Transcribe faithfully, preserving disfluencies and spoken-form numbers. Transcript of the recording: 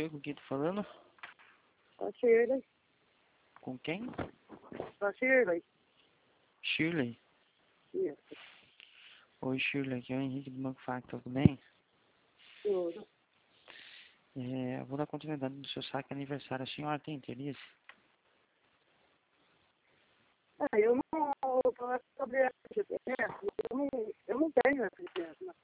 Oi, com quem tô falando? A Shirley. Com quem? A Shirley. Shirley. Isso. Oi, Shirley, aqui é o Henrique do Banco Facto, tudo bem? Tudo. É, eu vou dar continuidade do seu saque aniversário. A senhora tem interesse? Ah, eu não... Sobre a F G T S, eu não, eu não tenho F G T S, mas